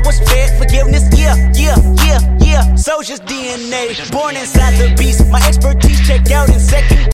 was fed forgiveness, yeah, yeah, yeah, yeah. Soldier's DNA, born inside the beast. My expertise checked out in second